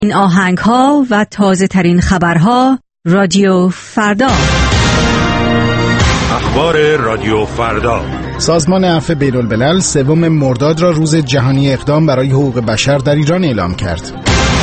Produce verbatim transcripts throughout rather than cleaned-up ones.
این آهنگ ها و تازه ترین خبرها رادیو فردا. اخبار رادیو فردا. سازمان عفو بین‌الملل سوم مرداد را روز جهانی اقدام برای حقوق بشر در ایران اعلام کرد.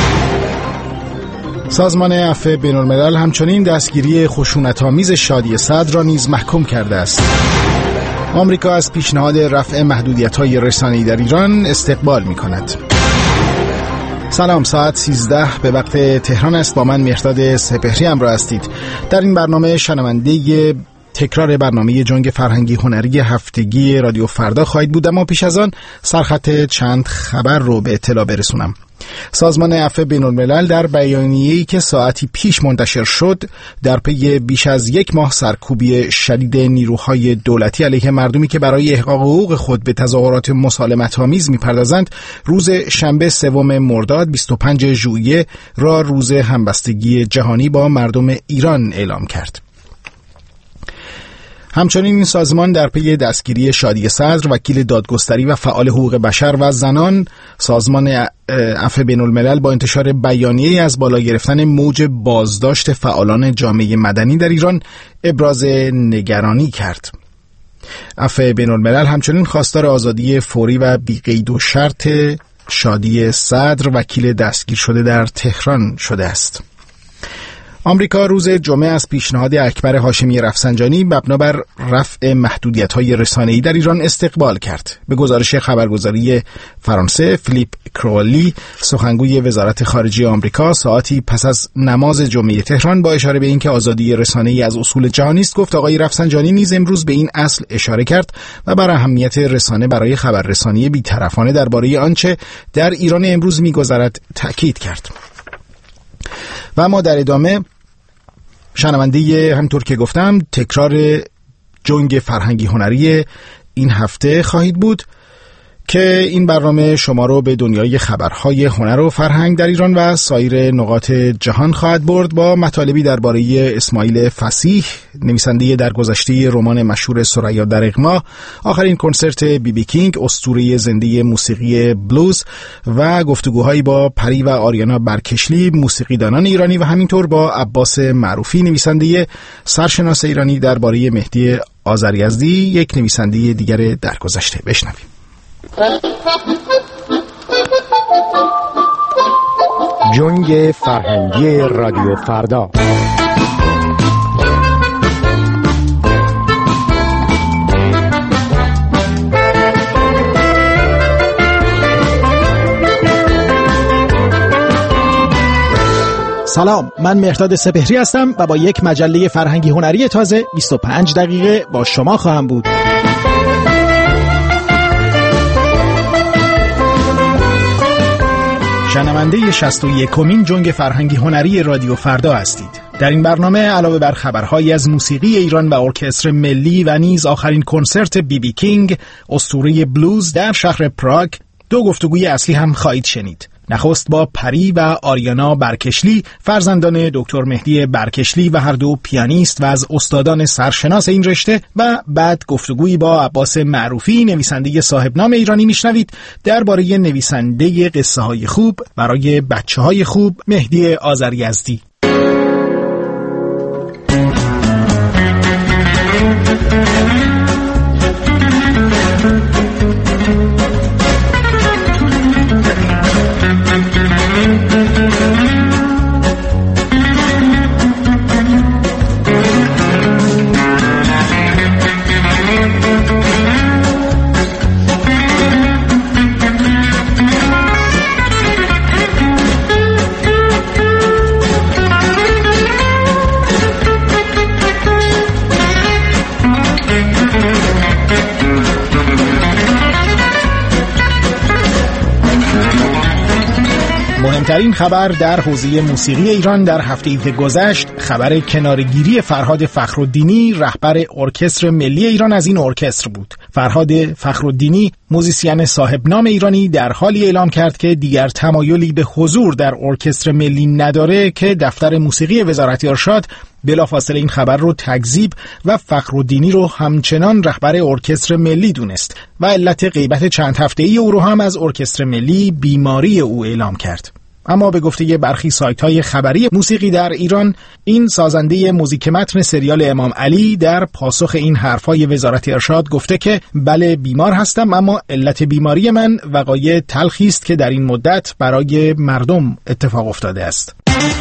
سازمان عفو بین‌الملل همچنین دستگیری خشونت‌آمیز شادی صدر را نیز محکوم کرده است. آمریکا از پیشنهاد رفع محدودیت‌های رسانه‌ای در ایران استقبال می‌کند. سلام، ساعت سیزده به وقت تهران است. با من مهرداد سپهری همراه هستید. در این برنامه شنونده تکرار برنامه جنگ فرهنگی هنری هفتگی رادیو فردا خواهید بود، اما پیش از آن سرخط چند خبر رو به اطلاع برسونم. سازمان عفو بین‌الملل در بیانیه‌ای که ساعتی پیش منتشر شد در پی بیش از یک ماه سرکوبی شدید نیروهای دولتی علیه مردمی که برای احقاق حقوق خود به تظاهرات مسالمت‌آمیز می‌پردازند، روز شنبه سوم مرداد بیست و پنجم ژوئیه را روز همبستگی جهانی با مردم ایران اعلام کرد. همچنین این سازمان در پی دستگیری شادی صدر، وکیل دادگستری و فعال حقوق بشر و زنان، سازمان عفو بین‌الملل با انتشار بیانیه‌ای از بالا گرفتن موج بازداشت فعالان جامعه مدنی در ایران ابراز نگرانی کرد. عفو بین‌الملل همچنین خواستار آزادی فوری و بی‌قید و شرط شادی صدر، وکیل دستگیر شده در تهران شده است. آمریکا روز جمعه از پیشنهاد اکبر هاشمی رفسنجانی مبنا بر رفع محدودیت‌های رسانه‌ای در ایران استقبال کرد. به گزارش خبرگزاری فرانسه، فیلیپ کروالی، سخنگوی وزارت خارجه آمریکا، ساعتی پس از نماز جمعه تهران با اشاره به اینکه آزادی رسانه‌ای از اصول جهانی است، گفت آقای رفسنجانی نیز امروز به این اصل اشاره کرد و بر اهمیت رسانه برای خبررسانی بی‌طرفانه درباره آنچه در ایران امروز می‌گذرد تأکید کرد. و ما در ادامه شنونده همطور که گفتم تکرار جنگ فرهنگی هنری این هفته خواهید بود که این برنامه شما رو به دنیای خبرهای هنر و فرهنگ در ایران و سایر نقاط جهان خواهد برد با مطالبی درباره اسماعیل فصیح، نویسنده درگذشته رمان مشهور ثریا در اغما، آخرین کنسرت بی بی کینگ، اسطوره زنده موسیقی بلوز، و گفتگوهایی با پری و آریانا برکشلی، موسیقیدانان ایرانی، و همینطور با عباس معروفی، نویسنده سرشناس ایرانی درباره مهدی آذریزدی، یک نویسنده دیگر درگذشته. بشنویم. جنگ فرهنگی رادیو فردا. سلام، من مهرداد سپهری هستم و با یک مجله فرهنگی هنری تازه بیست و پنج دقیقه با شما خواهم بود. شنونده شصت و یکمین جنگ فرهنگی هنری رادیو فردا هستید. در این برنامه علاوه بر خبرهایی از موسیقی ایران و ارکستر ملی و نیز آخرین کنسرت بی بی کینگ، اسطوره بلوز در شهر پراگ، دو گفتگوی اصلی هم خواهید شنید. نخست با پری و آریانا برکشلی، فرزندان دکتر مهدی برکشلی و هر دو پیانیست و از استادان سرشناس این رشته، و بعد گفتگویی با عباس معروفی، نویسنده صاحب نام ایرانی میشنوید درباره نویسنده قصه های خوب برای بچه های خوب، مهدی آذریزدی. مهمترین خبر در حوزه موسیقی ایران در هفته‌ای که گذشت خبر کنارگیری فرهاد فخرالدینی، رهبر ارکستر ملی ایران، از این ارکستر بود. فرهاد فخرالدینی، موزیسین صاحب نام ایرانی، در حالی اعلام کرد که دیگر تمایلی به حضور در ارکستر ملی نداره که دفتر موسیقی وزارت ارشاد بلافاصله این خبر رو تکذیب و فخرالدینی رو همچنان رهبر ارکستر ملی دونست و علت غیبت چند هفته‌ای او رو هم از ارکستر ملی بیماری او اعلام کرد. اما به گفته برخی سایت‌های خبری موسیقی در ایران، این سازنده موزیک متن سریال امام علی در پاسخ این حرفای وزارت ارشاد گفته که بله بیمار هستم، اما علت بیماری من وقایع تلخی است که در این مدت برای مردم اتفاق افتاده است.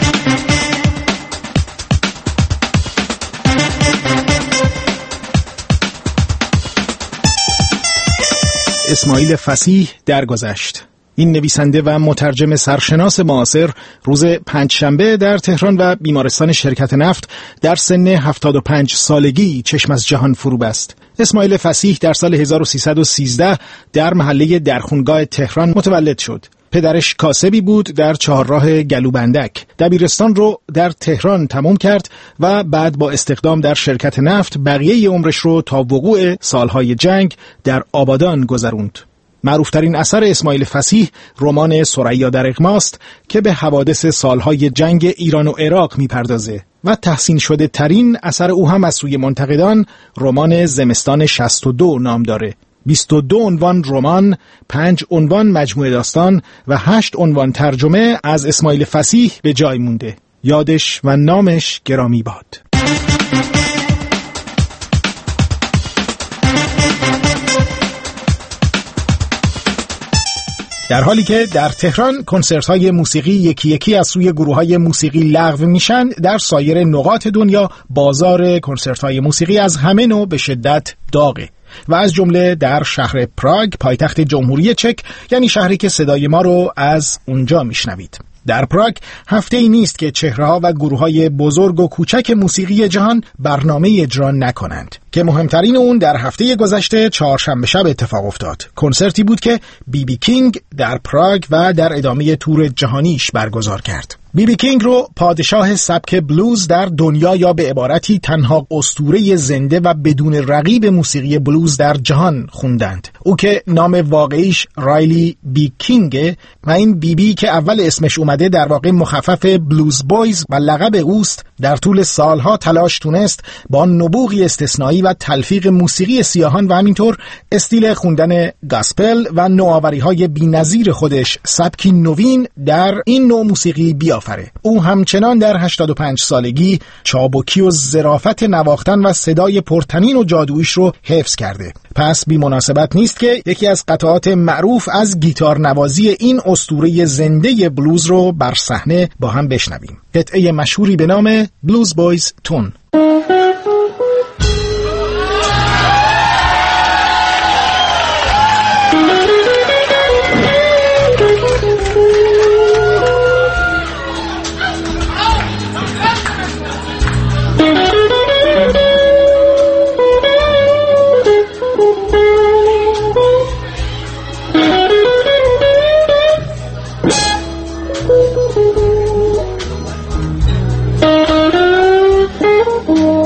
اسماعیل فصیح درگذشت. این نویسنده و مترجم سرشناس معاصر روز پنجشنبه در تهران و بیمارستان شرکت نفت در سن هفتاد و پنج سالگی چشم از جهان فرو بست. اسماعیل فصیح در سال هزار و سیصد و سیزده در محله درخونگاه تهران متولد شد. پدرش کاسبی بود در چهارراه گلوبندک. دبیرستان رو در تهران تمام کرد و بعد با استخدام در شرکت نفت بقیه عمرش رو تا وقوع سالهای جنگ در آبادان گذروند. معروفترین اثر اسماعیل فصیح رمان ثریا در اغماست که به حوادث سالهای جنگ ایران و عراق میپردازه و تحسین شده ترین اثر او هم از سوی منتقدان رمان زمستان شصت و دو نام داره. بیست و دو عنوان رمان، پنج عنوان مجموعه داستان و هشت عنوان ترجمه از اسماعیل فصیح به جای مونده. یادش و نامش گرامی باد. در حالی که در تهران کنسرت‌های موسیقی یکی یکی از سوی گروه‌های موسیقی لغو میشن، در سایر نقاط دنیا بازار کنسرت‌های موسیقی از همه نوع به شدت داغه و از جمله در شهر پراگ، پایتخت جمهوری چک، یعنی شهری که صدای ما رو از اونجا میشنوید. در پراگ هفته ای نیست که چهره‌ها و گروه‌های بزرگ و کوچک موسیقی جهان برنامه اجرا نکنند که مهمترین اون در هفته گذشته چهارشنبه شب اتفاق افتاد. کنسرتی بود که بی بی کینگ در پراگ و در ادامه تور جهانیش برگزار کرد. بی بی کینگ رو پادشاه سبک بلوز در دنیا یا به عبارتی تنها اسطوره زنده و بدون رقیب موسیقی بلوز در جهان خوندند. او که نام واقعیش رایلی بی کینگ و این بی بی که اول اسمش اومده در واقع مخفف بلوز بویز و لقب اوست، در طول سالها تلاش تونست با نبوغی استثنایی و تلفیق موسیقی سیاهان و همینطور استیل خوندن گاسپل و نوآوری‌های بی‌نظیر خودش سبکی نوین در این نوع موسیقی بیافره. او همچنان در هشتاد و پنج سالگی چابکی و ظرافت نواختن و صدای پرتنین و جادویش رو حفظ کرده. پس بی مناسبت نیست که یکی از قطعات معروف از گیتار نوازی این اسطوره زنده بلوز رو بر صحنه با هم بشنویم. قطعه مشهوری به نام بلوز بویز تون. Oh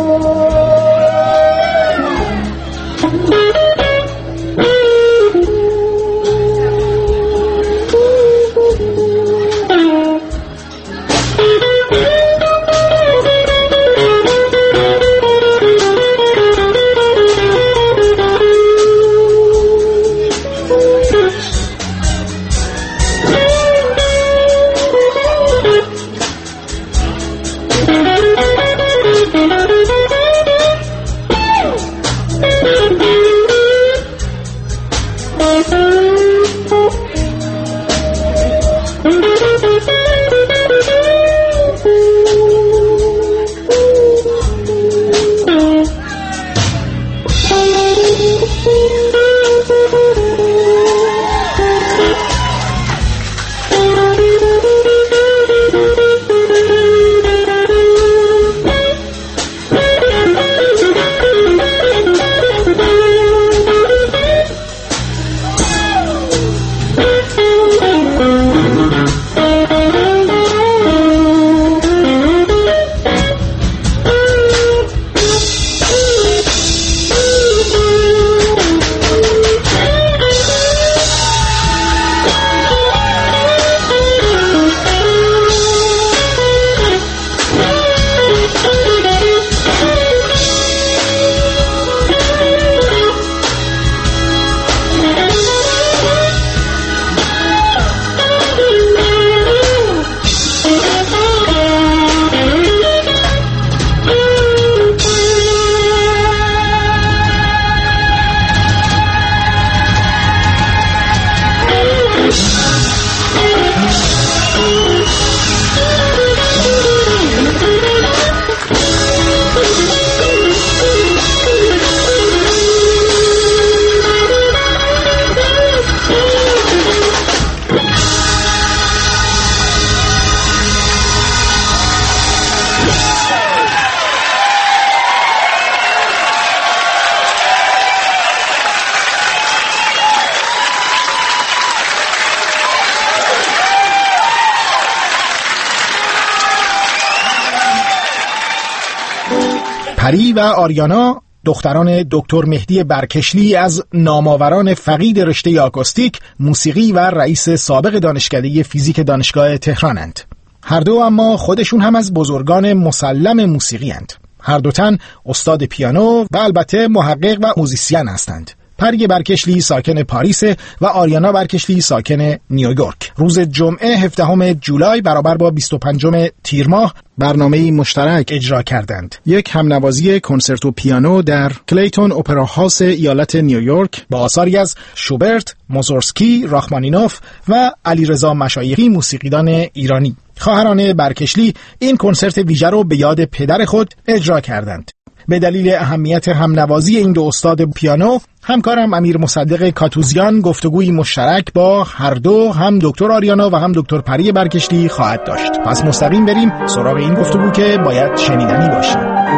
پری و آریانا دختران دکتر مهدی برکشلی از نامآوران فقید رشته آکوستیک، موسیقی و رئیس سابق دانشکده فیزیک دانشگاه تهرانند. هر دو اما خودشون هم از بزرگان مسلم موسیقی اند. هر دو تن استاد پیانو و البته محقق و موزیسین هستند. پری برکشلی ساکن پاریس و آریانا برکشلی ساکن نیویورک. روز جمعه هفدهم جولای برابر با بیست و پنجم تیر ماه برنامه‌ای مشترک اجرا کردند. یک همنوازی کنسرتو پیانو در کلیتون اپرا هاوس ایالت نیویورک با آثاری از شوبرت، موزورسکی، راخمانینوف و علیرضا مشایخی موسیقیدان ایرانی. خواهران برکشلی این کنسرت ویژه رو به یاد پدر خود اجرا کردند. به دلیل اهمیت همنوازی این دو استاد پیانو، همکارم امیر مصدق کاتوزیان گفتگوی مشترک با هر دو، هم دکتر آریانا و هم دکتر پری برکشلی خواهد داشت. پس مستقیم بریم سراغ این گفتگو که باید شنیدنی باشه.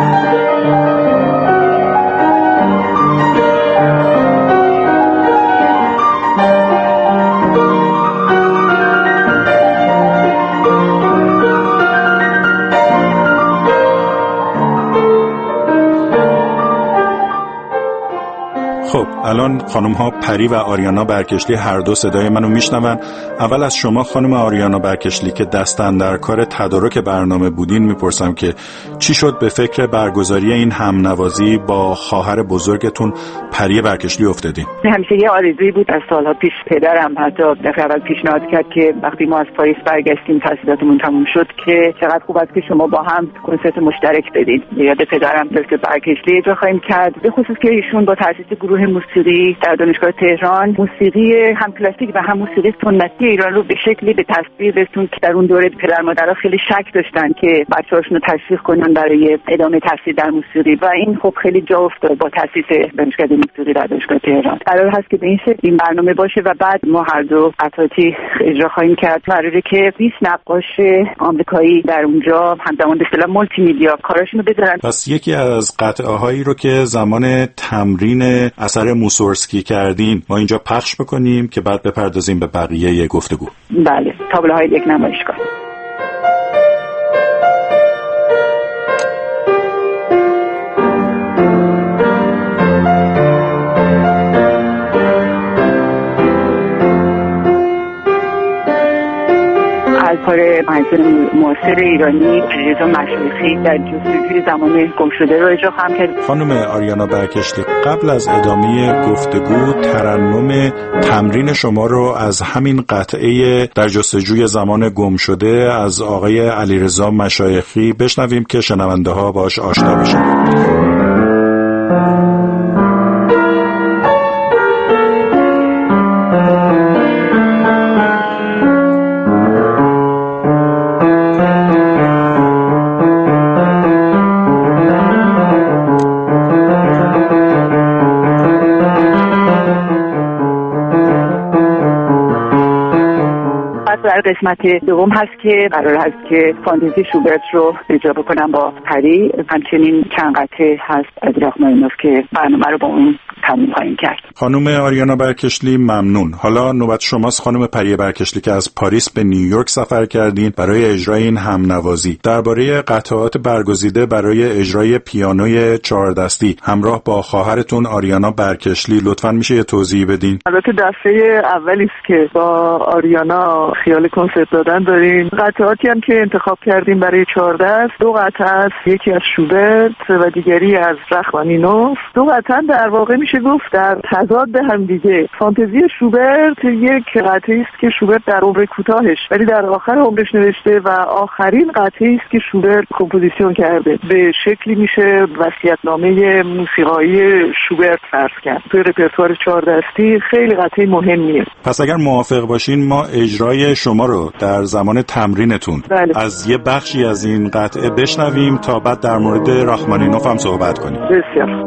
خب الان خانم ها پری و آریانا برکشلی هر دو صدای منو میشنون. اول از شما خانم آریانا برکشلی که دست اندر کار تدارک برنامه بودین میپرسم که چی شد به فکر برگزاری این همنوازی با خواهر بزرگتون پری برکشلی افتادین؟ همیشه یه آرزویی بود از سالها پیش. پدرم حتی دفعه اول پیشنهاد کرد که وقتی ما از پاریس برگشتیم تحصیلاتمون تموم شد که چقدر خوب است که شما با هم کنسرت مشترک بدید. یاد پدرم دکتر برکشلی اجرا خواهیم کرد، به خصوص که ایشون با تأسیس گروه موسیقی در دانشگاه تهران موسیقی هم کلاسیک و هم موسیقی سنتی ایران رو به شکلی به تصویر رسوند که در اون دوره پدر مادرها خیلی شک داشتن که بچه‌هاشون رو تشویق کنن برای ادامه تحصیل در موسیقی و این خب خیلی جا افتاد با تأسیس دانشکده موسیقی در دانشگاه تهران. قرار هست که به این شکل این برنامه باشه و بعد ما هر دو قطعاتی اجرا خواهیم کرد. قراره که بیست نقاش آمریکایی در اونجا همزمان به اصطلاح مولتی میدیا کاراشونو بذارن. پس یکی از قطعه هایی رو که زمان تمرین اثر موزورسکی کردین ما اینجا پخش بکنیم که بعد بپردازیم به بقیه گفتگو. بله، تابلوهای یک نمایشگاه. کار منظور معاصر ایرانی علیرضا مشایخی در جستجوی زمان گم شده رو اجرا خواهم کرد. خانم آریانا برکشلی، قبل از ادامه گفتگو ترنم تمرین شما رو از همین قطعه در جستجوی زمان گم شده از آقای علیرضا مشایخی بشنویم که شنونده ها باش آشنا بشن. قسمت دوم هست که قرار هست که فانتزی شوبرت رو اجرا بکنم با پری. همچنین چند قطعه هست از راخمانینوف که برنامه رو با اون تموم خواهیم کرد. خانم آریانا برکشلی ممنون. حالا نوبت شماست خانم پری برکشلی که از پاریس به نیویورک سفر کردین برای اجرای این همنوازی. درباره قطعات برگزیده برای اجرای پیانوی چهار دستی همراه با خواهرتون آریانا برکشلی لطفاً میشه یه توضیح بدین؟ البته دفعه اولی است که با آریانا خیال کنسرت دادن داریم. قطعاتی هم که انتخاب کردیم برای چهار دست، دو قطعه است، یکی از شوبرت و دیگری از راخمانینوف. دو قطعه در واقع میشه گفت در تضاد به هم دیگه. فانتزی شوبرت یک قطعه است که شوبرت در عمر کوتاهش ولی در آخر عمرش نوشته و آخرین قطعه است که شوبرت کمپوزیسیون کرده. به شکلی میشه وصیت‌نامه موسیقایی شوبرت فرض کرد. توی رپرتوار چهار دستی خیلی قطعه مهمیه. پس اگر موافق باشین ما اجرای شما رو در زمان تمرینتون بله. از یه بخشی از این قطعه بشنویم تا بعد در مورد راخمانینوف هم صحبت کنیم. بسیار.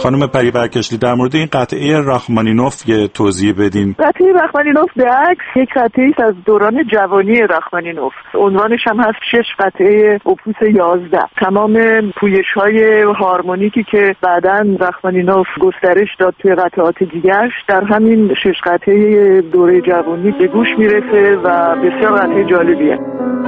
خانم پری برکشلی در مورد این قطعه رخمانینوف یه توضیح بدین. قطعه رخمانینوف به عکس یک قطعه است از دوران جوانی رخمانینوف. عنوانش هم هست شش قطعه اپوس یازده. تمام پویش‌های هارمونیکی که بعداً رخمانینوف گسترش داد توی قطعات دیگرش در همین شش قطعه دوره جوانی به گوش میرسه و بسیار قطعه جالبیه.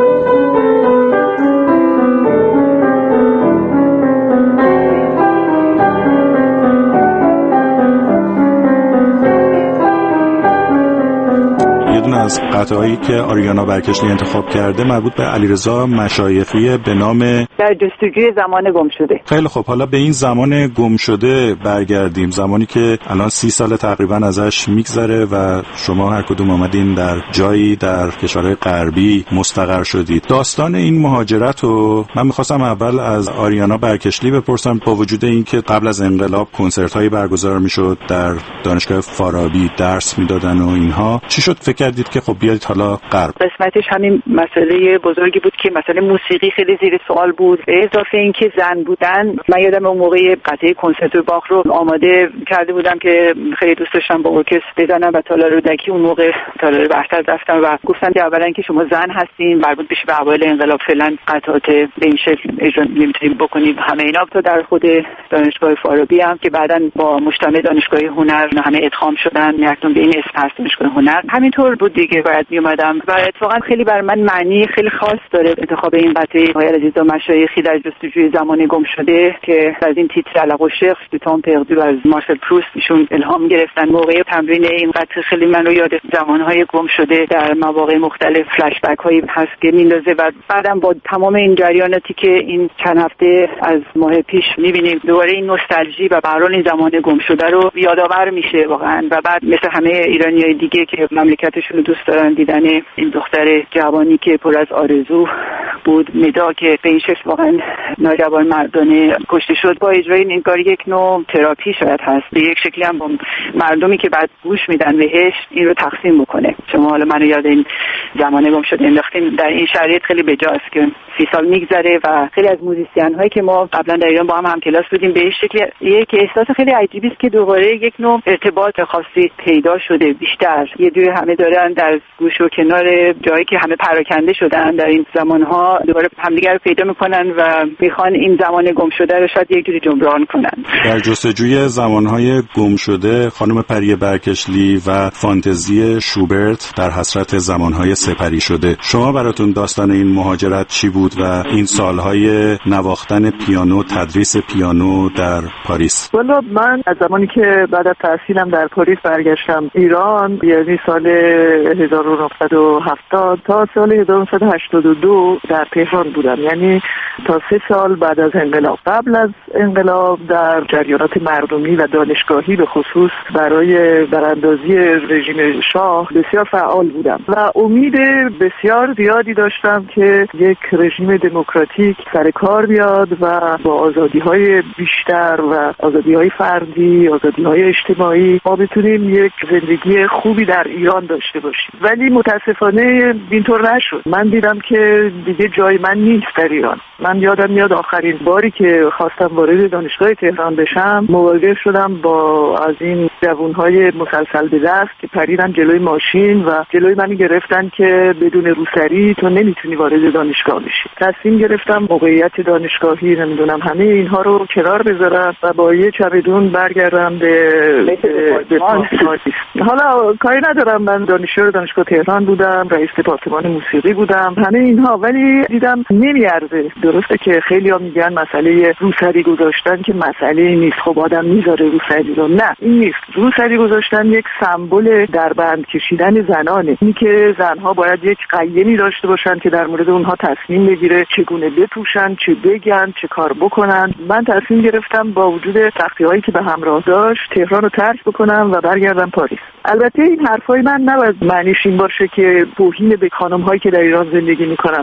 از قطعه‌ای که آریانا برکشلی انتخاب کرده مربوط به علیرضا مشایخی به نام در جستجوی زمان گم شده. خیلی خب، حالا به این زمان گم شده برگردیم، زمانی که الان سی سال تقریبا ازش میگذره و شما هر کدوم آمدین در جایی در کشورهای غربی مستقر شدید. داستان این مهاجرت رو من می‌خواستم اول از آریانا برکشلی بپرسم، با وجود اینکه قبل از انقلاب کنسرت‌هایی برگزار می‌شد در دانشگاه فارابی درس می‌دادن و اینها، چی شد فکر کردید که خب بیایید حالا غرب؟ قسمتش همین مسئله بزرگی بود که مثلا موسیقی خیلی زیر سوال بود، به اضافه اینکه زن بودن. من یادم اون موقع قطعه کنسرت باخ رو آماده کرده بودم که خیلی دوست داشتم با ارکستر بزنم و تالار رودکی اون موقع تالار بحثر رفتم و گفتن که اولا که شما زن هستین، مربوط بشه به اوایل انقلاب، فعلا قطعات به این شکل اجرا نمیتونید بکنید. همه اینا تو در خود دانشگاه فارابی هم که بعداً با مجتمع دانشگاه هنر همه ادغام شدن، یکتون به این اسم هست دانشگاه هنر. همینطور بود دیگه، باید می اومدم و اتفاقا خیلی بر من معنی خیلی خاص داره انتخاب این قطعه آقای علیرضا مشایخی در جستجوی زمان گم شده که از این تیتر علاقه شخص دو تام پردو از مارسل پروست ایشون الهام گرفتن. موقع تمرین این قطعه خیلی منو یاد زمانهای گم شده در مواقع مختلف فلش بک هایی هست که میندازه و بعدم با تمام این جریاناتی که این چند هفته از ماه پیش میبینیم دوباره این نوستالژی و به هر حال این زمان گم شده رو یادآور میشه واقعا. و بعد مثل همه ایرانیای دیگه که مملکتشون رو دوست دارن، دیدن این دختر جوانی که پر از آرزو بود، ندا که به این شکل واقعا ناجوان مردانه کشته شد، با اجرای این کار یک نوع تراپی شاید هست، به یک شکلی هم با مردمی که بعد گوش میدن بهش این رو تقسیم بکنه. شما حالا منو یاد این زمانه گم شده انداختین. در این شرایط خیلی بجاست که سی سال میگذره و خیلی از موزیسین هایی که ما قبلا در ایران با هم هم کلاس بودیم به این شکل یک احساس خیلی عجیبی است که دوباره یک نوع ارتباط خاصی پیدا شده بیشتر. یه جوری همه دارن در گوش و کنار جایی که همه پراکنده شدن در این زمانها دوباره همدیگر رو پیدا میکنن و میخوان این زمان گم شده رو شاید یک جوری جبران کنن. در جستجوی زمانهای گم شده خانم پری برکشلی و فانتزی شوبرت در حسرت زمانهای سپری شده، شما براتون داستان این مهاجرت چی بود و این سالهای نواختن پیانو، تدریس پیانو در پاریس؟ والا من از زمانی که بعد از تحصیلم در پاریس برگشتم ایران، یعنی سال هزار و نهصد و هفتاد تا سال هزار و نهصد و هشتاد و دو در تهران بودم، یعنی تا سه سال بعد از انقلاب. قبل از انقلاب در جریانات مردمی و دانشگاهی به خصوص برای براندازی رژیم شاه بسیار فعال بودم و امید بسیار زیادی داشتم که یک رژیم دموکراتیک سر کار بیاد و با آزادی‌های بیشتر و آزادی‌های فردی، آزادی‌های اجتماعی ما بتونیم یک زندگی خوبی در ایران داشته باشیم. ولی متاسفانه اینطور نشد. من دیدم که دیگه جای من نیست در ایران. من یادم میاد آخرین باری که خواستم وارد دانشگاه تهران بشم مواجه شدم با از این جوانهای مسلسل به دست که پریدن جلوی ماشین و جلوی من گرفتن که بدون روسری تو نمیتونی وارد دانشگاه بشی. تصمیم گرفتم موقعیت دانشگاهی نمیدونم همه اینها رو کنار بذارم و با یه چمدون برگردم به به پاریس. حالا کاری ندارم، من دانشجو دانشگاه تهران بودم، رئیس دپارتمان موسیقی بودم، همه اینها، ولی دیدم نمیارزه. درسته که خیلی‌ها میگن مسئله روسری گذاشتن که مسئله نیست، خب آدم میذاره روسری رو، نه این نیست. روسری گذاشتن یک سمبل دربند کشیدن زنانه، این که زنها باید یک قیمی داشته باشن که در مورد اونها تصمیم بگیره چگونه بپوشن، چه بگن، چه کار بکنن. من تصمیم گرفتم با وجود سختی‌هایی که به همراه داشت تهران رو ترک بکنم و برگردم پاریس. البته این حرفای من نباید معنیش این باشه که توهین به خانم‌هایی که در ایران زندگی می‌کنن. من خودم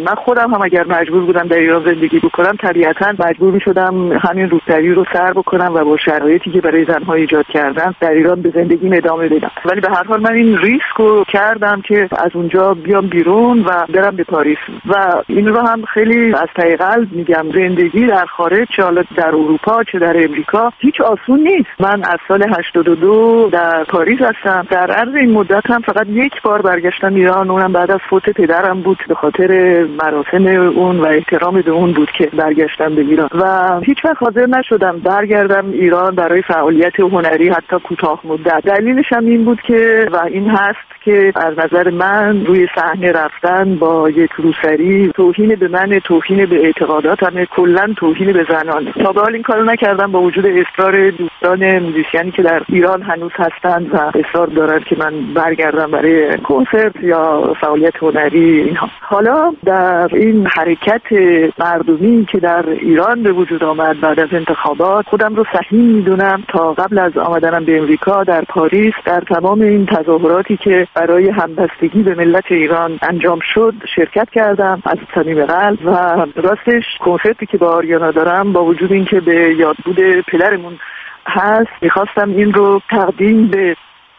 خودم هم اگر مجبور بودم در ایران زندگی بکنم طبیعتاً مجبور می‌شدم همین روسری رو سر بکنم و با شرایطی که برای زن‌ها ایجاد کردن در ایران به زندگی ادامه بدم. ولی به هر حال من این ریسک رو کردم که از اونجا بیام بیرون و برم به پاریس و این رو هم خیلی از ته قلب میگم. زندگی در خارج، چه حالا در اروپا چه در امریکا، هیچ آسون نیست. من از سال هشتاد و دو در پاریس هستم. در عرض این مدت هم فقط یک بار برگشتم ایران، اونم بعد از فوت پدرم بود. به خاطر مراسم اون و احترام به اون بود که برگشتم به ایران و هیچ وقت حاضر نشدم برگردم ایران برای فعالیت هنری حتی کوتاه مدت. دلیلش هم این بود که و این هست که از نظر من روی صحنه رفتن با یک روسری توهین به من، توهین به اعتقاداتم، کلا توهین به زنانه. تا به حال این کارو نکردم با وجود اصرار دوستان موزیسیانی که در ایران هنوز هستند و اصرار دارند که من برگردم برای کنسرت یا فعالیت هنری اینها. حالا در این حرکت مردمی که در ایران به وجود آمد بعد از انتخابات، خودم رو صحیح میدونم تا قبل از آمدنم به امریکا در پاریس در تمام این تظاهراتی که برای همبستگی به ملت ایران انجام شد شرکت کردم از صمیم قلب و راستش کنسرتی که با آریانا دارم با وجود اینکه به یادبود پدرمون هست میخواستم این رو تقدیم به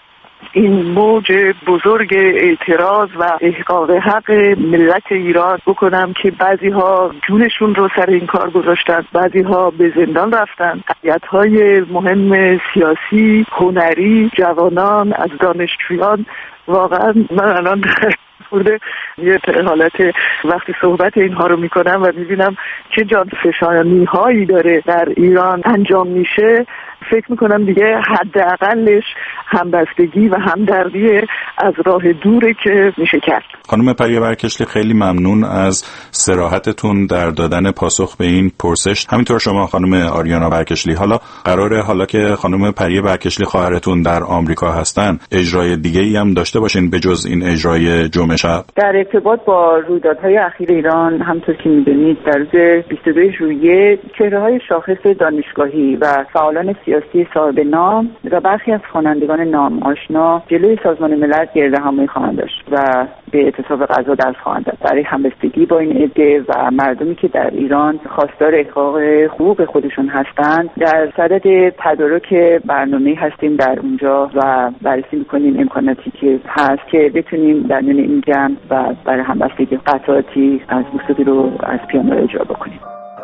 این موج بزرگ اعتراض و احقاق حق ملت ایران بکنم که بعضی ها جونشون رو سر این کار گذاشتن، بعضی ها به زندان رفتن، هیئت‌های مهم سیاسی، هنری، جوانان، از دانشجویان. واقعا من الان بوده یه حالت وقتی صحبت اینها رو میکنم و میبینم چه جان فشانی هایی داره در ایران انجام میشه، فکر میکنم دیگه حداقلش همبستگی و همدردی از راه دوره که میشه کرد. خانم پریا برکشلی خیلی ممنون از صراحتتون در دادن پاسخ به این پرسش. همینطور شما خانم آریانا برکشلی، حالا قراره حالا که خانم پریا برکشلی خواهرتون در آمریکا هستن اجرای دیگه ای هم داشته باشین به جز این اجرای جمعه شب؟ در ارتباط با رویدادهای اخیر ایران همونطور که میدونید در روز بیست و دو ژوئیه چهره‌های شاخص دانشگاهی و فعالان سیاسی صاحب نام و برخی از خوانندگان نام آشنا جلوی سازمان ملل گردهمایی خواهند داشت و به اعتصاب غذا درس خواهند داد برای همبستگی با این عده و مردمی که در ایران خواستار احقاق حقوق خودشون هستند. در صدد تدارک برنامه هستیم در اونجا و بررسی می‌کنیم امکاناتی که هست که بتونیم در میان این جمع و برای همبستگی قطعاتی از موسیقی رو از پیانو اجرا بکنیم.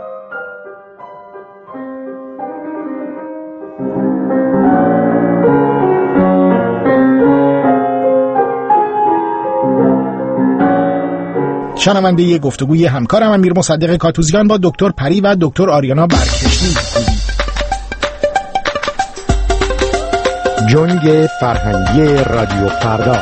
شنونده ی گفتگوی همکارم امیر مصدق کاتوزیان با دکتر پری و دکتر آریانا برکشلی. جنگ فرهنگی رادیو فردا.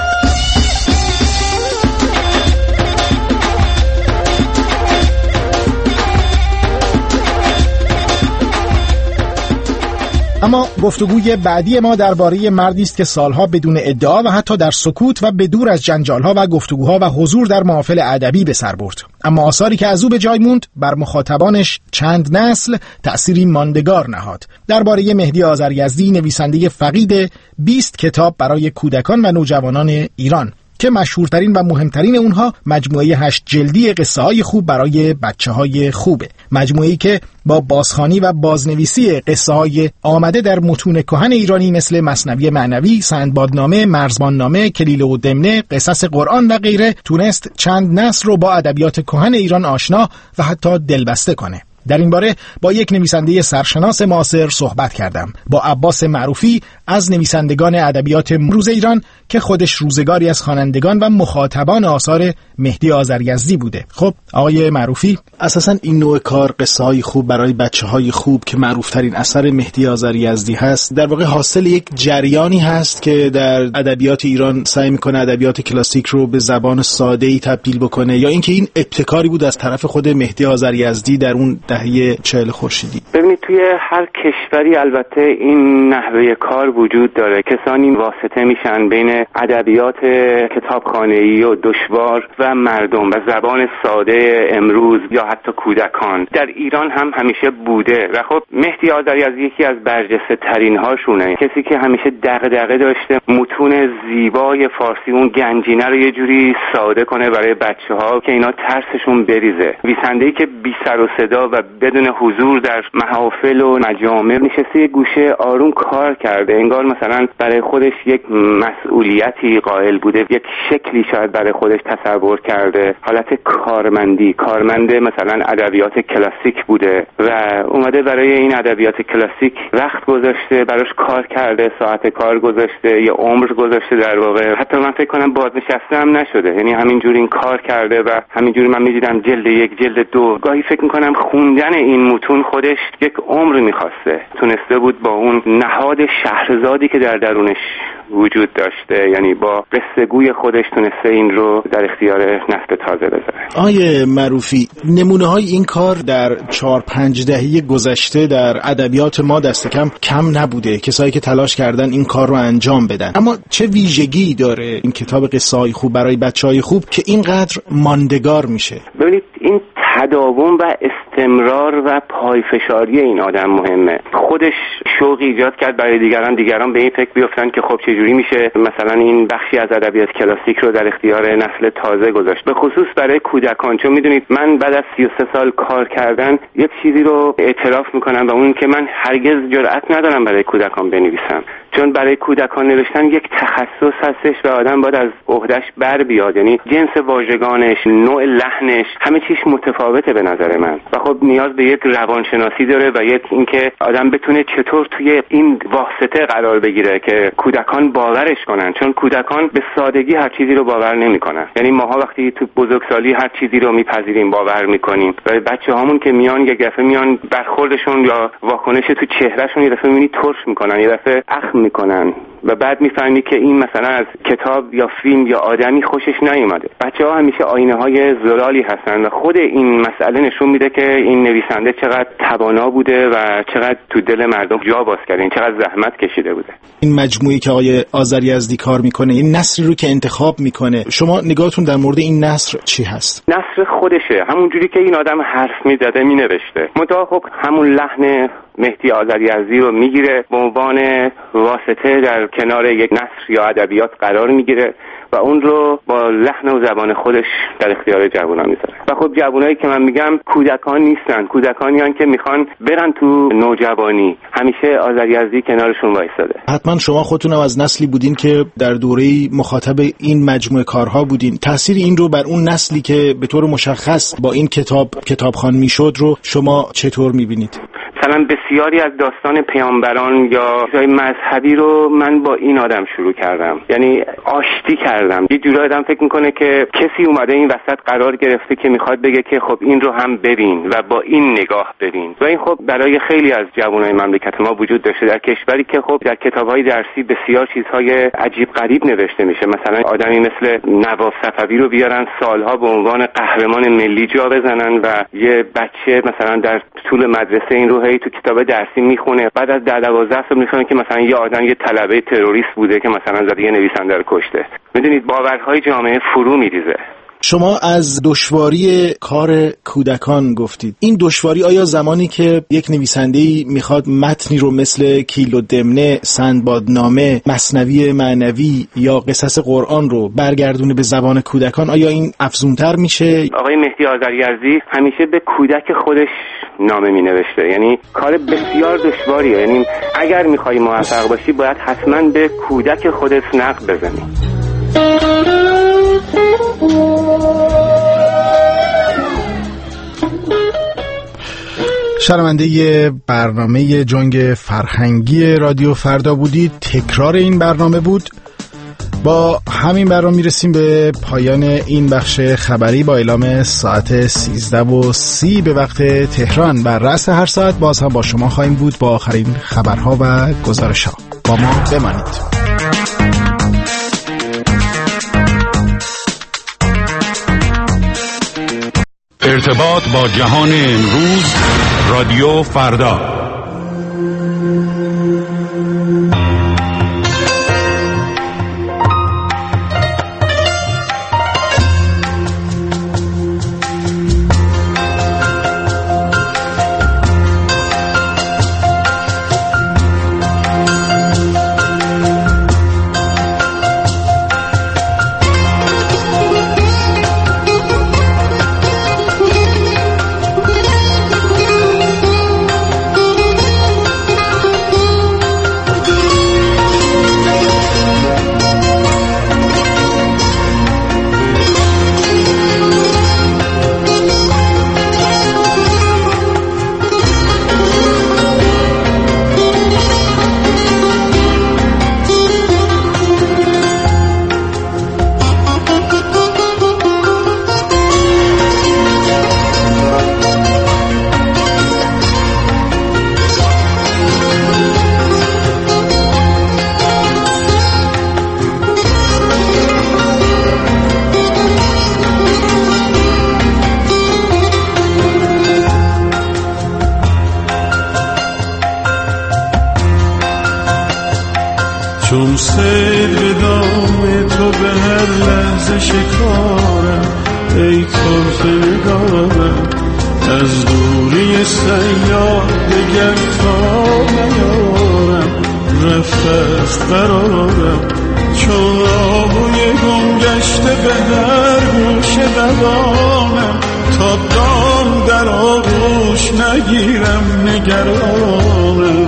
اما گفتگوی بعدی ما درباره مردی است که سالها بدون ادعا و حتی در سکوت و بدور از جنجال‌ها و گفتگوها و حضور در محافل ادبی به سر برد، اما آثاری که از او به جای موند بر مخاطبانش چند نسل تأثیری ماندگار نهاد. درباره مهدی آذریزدی، نویسنده فقید بیست کتاب برای کودکان و نوجوانان ایران که مشهورترین و مهمترین اونها مجموعه هشت جلدی قصه های خوب برای بچه های خوبه، مجموعه‌ای که با بازخوانی و بازنویسی قصه های آمده در متون کهن ایرانی مثل مثنوی معنوی، سندبادنامه، مرزباننامه، کلیله و دمنه، قصص قرآن و غیره تونست چند نسل رو با ادبیات کهن ایران آشنا و حتی دلبسته کنه. در این باره با یک نویسنده سرشناس معاصر صحبت کردم، با عباس معروفی از نویسندگان ادبیات امروز ایران که خودش روزگاری از خوانندگان و مخاطبان آثار مهدی آذریزدی بوده. خب آقای معروفی، اساساً این نوع کار، قصه های خوب برای بچه های خوب که معروف ترین اثر مهدی آذریزدی هست، در واقع حاصل یک جریانی هست که در ادبیات ایران سعی میکنه ادبیات کلاسیک رو به زبان ساده‌ای تبدیل بکنه، یا اینکه این ابتکاری بود از طرف خود مهدی آذریزدی در اون دهه دهه چهل خورشیدی؟ ببینید توی هر کشوری البته این نحوه کار وجود داره. کسانی واسطه میشن بین ادبیات کتابخانه‌ای و دشوار و مردم و زبان ساده امروز یا حتی کودکان. در ایران هم همیشه بوده و خب مهدی آذری از یکی از برجسته ترین هاشونه، کسی که همیشه دغدغه داشته متون زیبای فارسی اون گنجینه رو یه جوری ساده کنه برای بچه‌ها که اینا ترسشون بریزه. نویسنده‌ای که بی سر و صدا و بدون حضور در محافل و مجامع نشسته گوشه آروم کار کرده، انگار مثلا برای خودش یک مسئولیتی قائل بوده، یک شکلی شاید برای خودش تصور کرده، حالت کارمندی، کارمنده مثلا ادبیات کلاسیک بوده و اومده برای این ادبیات کلاسیک وقت گذاشته، براش کار کرده، ساعت کار گذاشته، یه عمر گذاشته در واقع. حتی من فکر کنم بازنشسته هم نشده، یعنی همینجوری این کار کرده و همینجوری من می‌دیدم جلد یک جلد دو. گاهی فکر می‌کنم خوندن این متون خودش یک عمر می‌خواسته. تونسته بود با اون نهاد شهرزادی که در درونش وجود داشته، یعنی با قصه‌گوی خودش تونسته این رو در اختیار نسل تازه بذاره. آیه معروفی، نمونه‌های این کار در چهار پنج دهه گذشته در ادبیات ما دست کم کم نبوده، کسایی که تلاش کردن این کار رو انجام بدن. اما چه ویژگی داره این کتاب قصه‌های خوب برای بچه‌های خوب که اینقدر ماندگار میشه؟ ببینید این تداوم و استمرار و پایفشاری این آدم مهمه. خودش شوقی ایجاد کرد برای دیگران، دیگران به این فکر بیفتن که خب چجوری میشه مثلا این بخشی از ادبیات کلاسیک رو در اختیار نسل تازه گذاشت، به خصوص برای کودکان. چون میدونید من بعد از سی و سه سال کار کردن یک چیزی رو اعتراف میکنم و اون که من هرگز جرئت ندارم برای کودکان بنویسم، چون برای کودکان نوشتن یک تخصص هستش و آدم باید از عهده‌اش بر بیاد، یعنی جنس واژگانش، نوع لحنش، همه چیش متفاوته به نظر من و خب نیاز به یک روانشناسی داره و یک اینکه آدم بتونه چطور توی این واسطه قرار بگیره که کودکان باورش کنن، چون کودکان به سادگی هر چیزی رو باور نمیکنن. یعنی ماها وقتی تو بزرگسالی هر چیزی رو میپذیریم، باور میکنیم و بچه‌هامون که میان یک دفعه میان برخوردشون یا واکنش تو چهرهشون یه دفعه میبینی ترش میکنن، یه دفعه اخم میکنن و بعد میفهمی که این مثلا از کتاب یا فیلم یا آدمی خوشش نیومده. بچه‌ها همیشه آینه‌های زلالی هستن و خود این مسئله نشون میده که این نویسنده چقدر توانا بوده و چقدر تو دل مردم جا باز کرده، چقدر زحمت کشیده بوده. این مجموعه‌ای که آقای آذری‌یزدی کار میکنه، این نثری رو که انتخاب میکنه، شما نگاهتون در مورد این نثر چی هست؟ نثر خودشه، همون جوری که این آدم حرف میزده مینوشته، منتها خب همون لحن مهدی آذری‌یزدی رو میگیره، به عنوان واسطه در کنار یک نثر یا ادبیات قرار میگیره و اون رو با لحن و زبان خودش در اختیار جوونا میذاره. و خب جوونایی که من میگم کودکان نیستن، کودکانی هستن که میخوان برن تو نوجوانی. همیشه آذری‌یزدی کنارشون وایساده. حتما شما خودتون هم از نسلی بودین که در دوره‌ای مخاطب این مجموعه کارها بودین. تأثیر این رو بر اون نسلی که به طور مشخص با این کتاب کتابخوان میشد رو شما چطور میبینید؟ مثلا بسیاری از داستان پیامبران یا چیزای مذهبی رو من با این آدم شروع کردم، یعنی آشتی کردم. یه جورایی آدم فکر میکنه که کسی اومده این وسط قرار گرفته که میخواد بگه که خب این رو هم ببین و با این نگاه ببین و این خب برای خیلی از جوانای مملکت ما وجود داشته در کشوری که خب در کتاب‌های درسی بسیار چیزهای عجیب غریب نوشته میشه. مثلا آدمی مثل نواب صفوی رو بیارن سالها به عنوان قهرمان ملی جا بزنن و یه بچه مثلا در طول مدرسه این رو هی تو کتاب درسی میخونه، بعد از ده دوازده سال میخونه که مثلا یه آدم یه طلبه تروریست بوده که مثلا زده یه نویسنده رو کشته. میدونید باورهای جامعه فرو میریزه. شما از دشواری کار کودکان گفتید. این دشواری آیا زمانی که یک نویسنده‌ای میخواد متنی رو مثل کیل و دمنه، سندبادنامه، مثنوی معنوی یا قصص قرآن رو برگردونه به زبان کودکان، آیا این افزونتر میشه؟ آقای مهدی آذری‌یزدی همیشه به کودک خودش نامه می نوشته، یعنی کار بسیار دشواریه. یعنی اگر میخوای موفق باشی باید حتما به کودک خودت نقد بزنی. شنونده برنامه جنگ فرهنگی رادیو فردا بودید. تکرار این برنامه بود. با همین برنامه میرسیم به پایان این بخش خبری با اعلام ساعت سیزده و سی به وقت تهران. بر رأس هر ساعت باز هم با شما خواهیم بود با آخرین خبرها و گزارش‌ها. با ما بمانید. ارتباط با جهان امروز، رادیو فردا. چون سیل به دام تو به هر لحظه شکارم، ای طرف نگارم از دوری سیاد دگر تا نیارم، رفته است قرارم چون آهوی گم گشته به هر گوشه دوانم، تا دام در آغوش نگیرم نگرانم.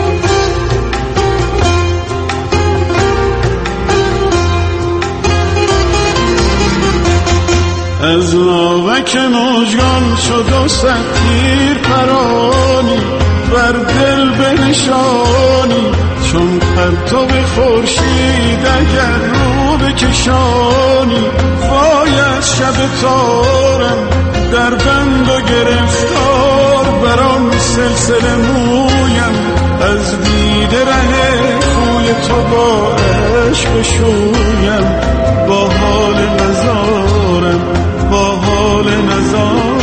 از ناوک موجان شد و ستیر پرانی، بر دل بنشانی چون پرتو خورشید اگر رو بکشانی. وای از شب تارم در بند و گرفتار، برام سلسله مویم از دیده ره خوی تو با عشق شویم. با حال نزارم با حال نزارم.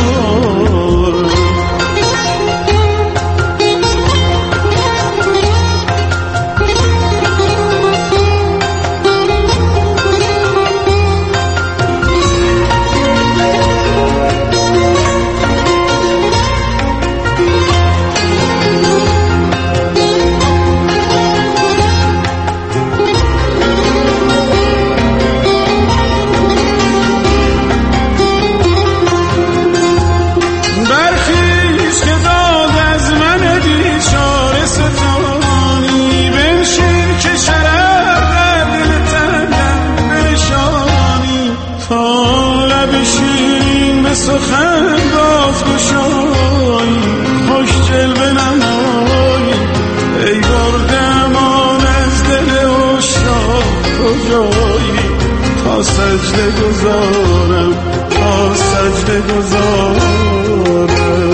سخن باز گشایی خوش جلوه نمایی، ای برده امان از دل عشاق کجایی. تا سجده گذارم تا سجده گذارم.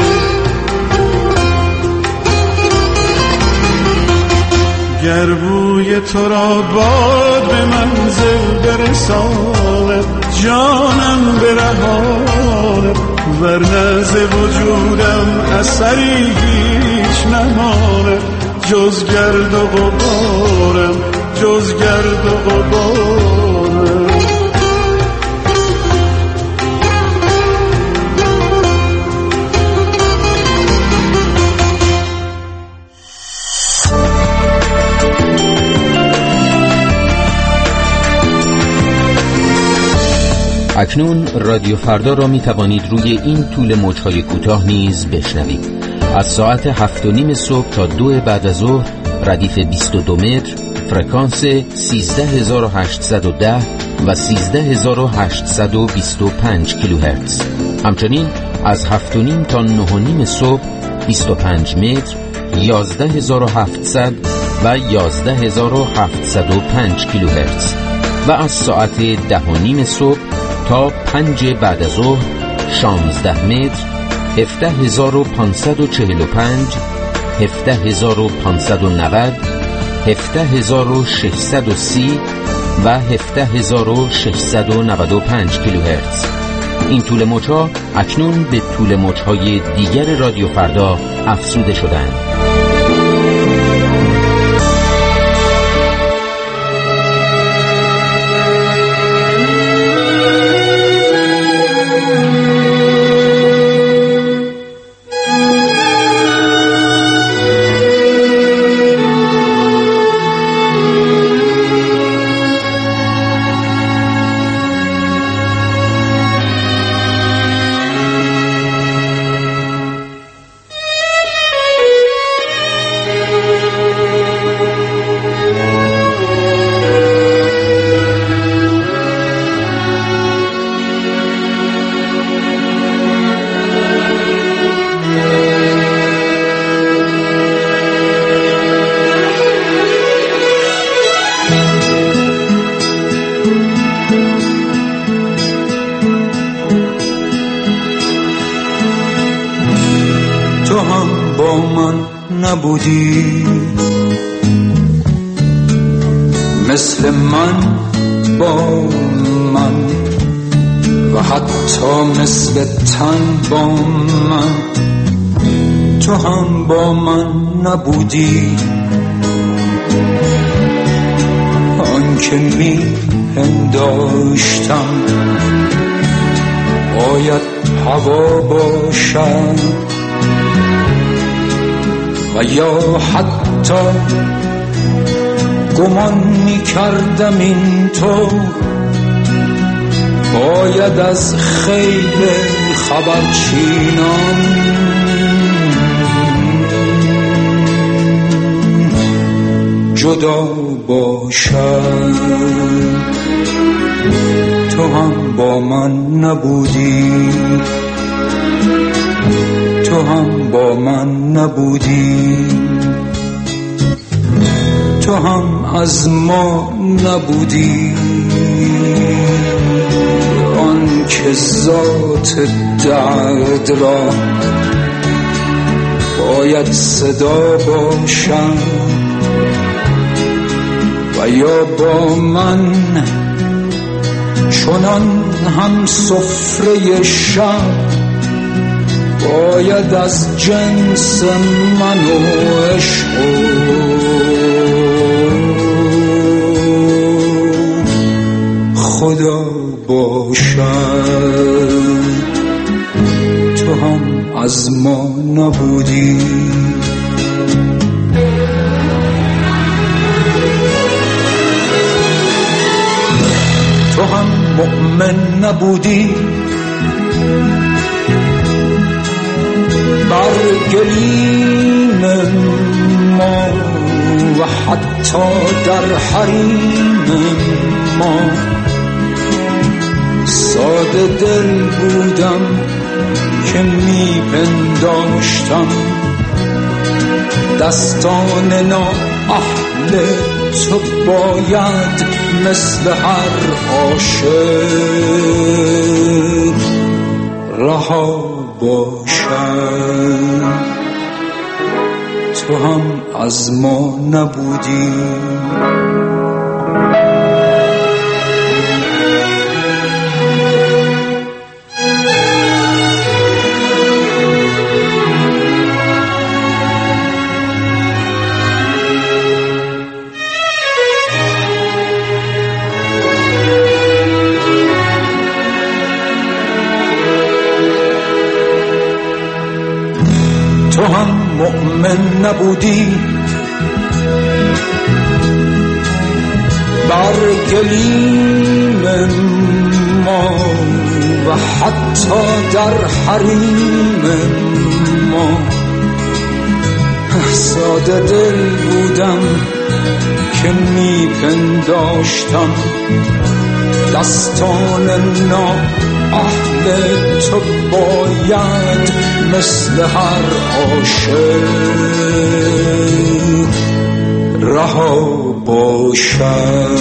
گر بوی تو را باد به منزل برساند، جانم برهاند ورنه ز وجودم اثری هیچ نماند. جز گرد و غبارم جز گرد و غبارم. اکنون رادیو فردا را می توانید روی این طول موج‌های کوتاه نیز بشنوید. از ساعت هفت و نیم صبح تا دو بعد از ظهر ردیف بیست و دو متر، فرکانس سیزده هزار و هشتصد و ده و سیزده هزار و هشتصد و بیست و پنج کیلوهرتز. همچنین از هفت و نیم تا نه و نیم صبح بیست و پنج متر، یازده هزار و هفتصد و یازده هزار و هفتصد و پنج کیلوهرتز و از ساعت ده و نیم صبح تا پنج بعد از ظهر شانزده متر، هفده هزار و پانصد و چهل و پنج، هفده هزار و پانصد و نود، هفده هزار و ششصد و سی و هفده هزار و ششصد و نود و پنج کیلوهرتز. این طول موج‌ها اکنون به طول موج‌های دیگر رادیو فردا افزوده شدند. نبودی مثل من با من و حتی مثل تن با من، تو هم با من نبودی. آن که می پنداشتم باید هوا باشد و یا حتی گمان می کردم این تو باید از خیل خبرچینان جدا باشد. تو هم با من نبودی، تو هم با من نبودی، تو هم از ما نبودی. آن که ذات درد را باید صدا باشم و یا با من چنان هم سفره شب باید از جنس من و عشق خدا باشد. تو هم از ما نبودی، تو هم مؤمن نبودی بر گلیم ما و حتی در حریم ما. ساده دل بودم که می پنداشتم دستان نااهل تو باید مثل هر عاشق رها باشد. تو هم از ما نبودی، تو هم مؤمن نبودی بر گلیم ما و حتی در حریم ما. ساده دل بودم که می پنداشتم دستان نااهل تو باید مثل هر عاشق رها باشد.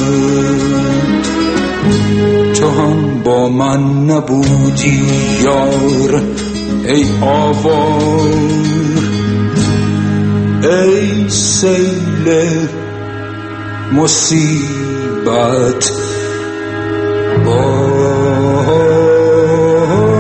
تو هم با من نبودی یار ای آوار، ای سیل مصیبت بار.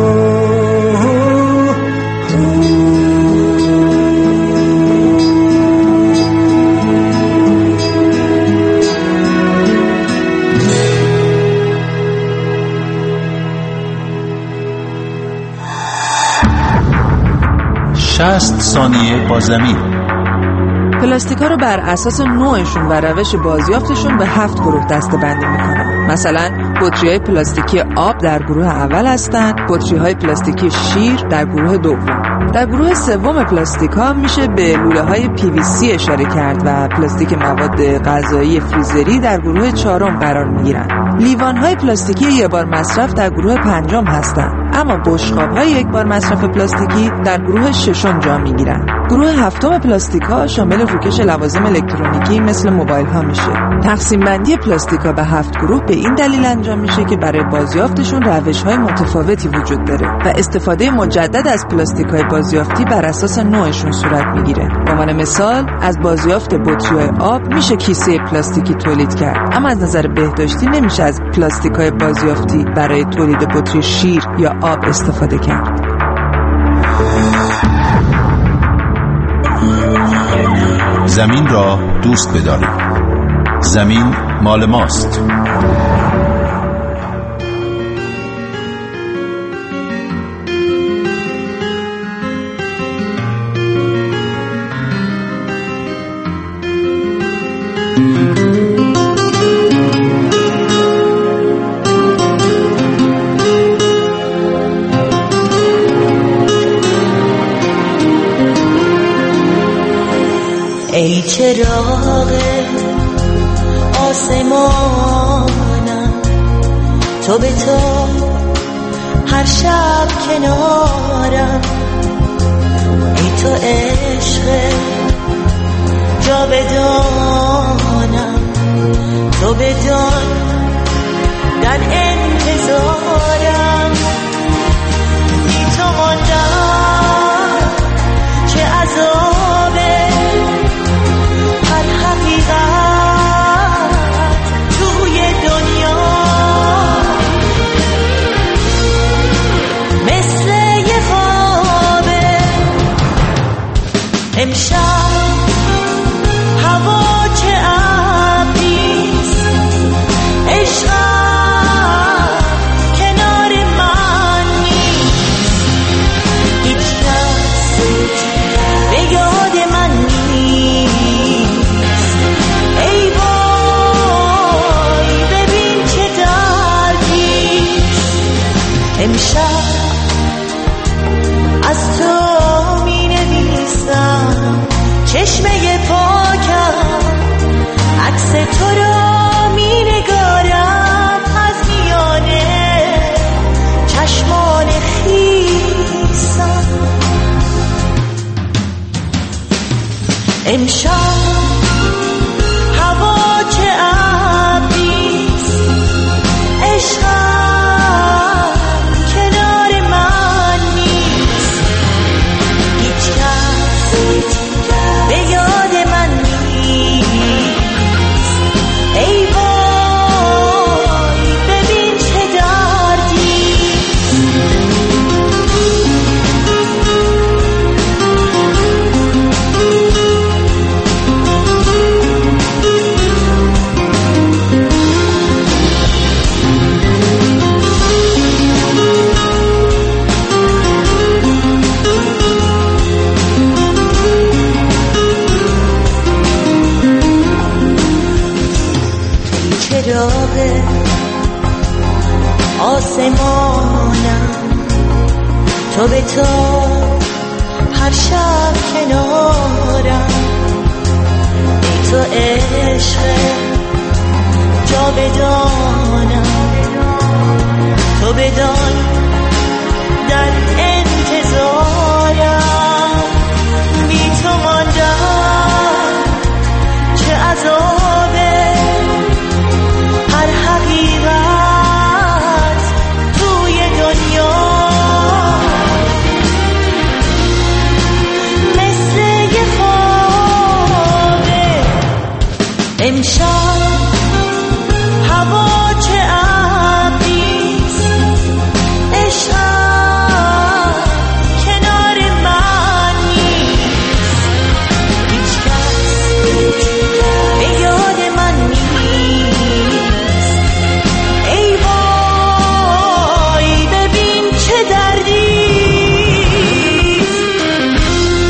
شصت ثانیه با زمین. پلاستیک‌ها رو بر اساس نوعشون و روش بازیافتشون به هفت گروه دسته بندی میکنن. مثلا بطری‌های پلاستیکی آب در گروه اول هستند، بطری‌های پلاستیکی شیر در گروه دوم. در گروه سوم پلاستیک‌ها میشه به لوله‌های پی وی سی اشاره کرد و پلاستیک مواد غذایی فریزری در گروه چهارم قرار میگیرن. لیوان‌های پلاستیکی یک بار مصرف در گروه پنجم هستند، اما بشقاب‌های یک بار مصرف پلاستیکی در گروه ششم جا میگیرن. گروه هفتم پلاستیک‌ها شامل روکش لوازم الکترونیکی مثل موبایل ها میشه. تقسیم بندی پلاستیک‌ها به هفت گروه به این دلیل انجام میشه که برای بازیافتشون روش‌های متفاوتی وجود داره و استفاده مجدد از پلاستیک‌های بازیافتی بر اساس نوعشون صورت میگیره. به عنوان مثال از بازیافت بطری‌های آب میشه کیسه پلاستیکی تولید کرد، اما از نظر بهداشتی نمیشه از پلاستیک‌های بازیافتی برای تولید بطری شیر یا آب استفاده کرد. زمین را دوست بدارید. زمین مال ماست. ای چراغ آسمانم، تو به تو هر شب کنارم. ای تو عشق جاودانم، تو بدان در انتظارم. بی تو ماندم چه عذابه، هر حقیقت توی دنیا مثل یه خوابه. امشب هوا چه ابریست، عشقم کنار من نیست. هیچ کس به یاد من نیست. ای وای ببین چه دردیست. امشب از تو می نویسم چشمه پاکم، عکس تو را می نگارم از میانه چشمان خیسم. امشب هوا چه ابریست، عشقم کنار من نیست. هیچ کس به یاد من نیست. ای وای ببین چه دردیست. چراغ آسمانم، تو به تو هر شب کنارم. ای تو عشق جاودانم، تو بدان در انتظارم. بی تو ماندم چه عذابه، هر حقیقت توی دنیا مثل یه خوابه. امشب هوا چه ابریست، عشقم کنار من نیست. هیچ کس به یاد من نیست. ای وای ببین چه دردیست.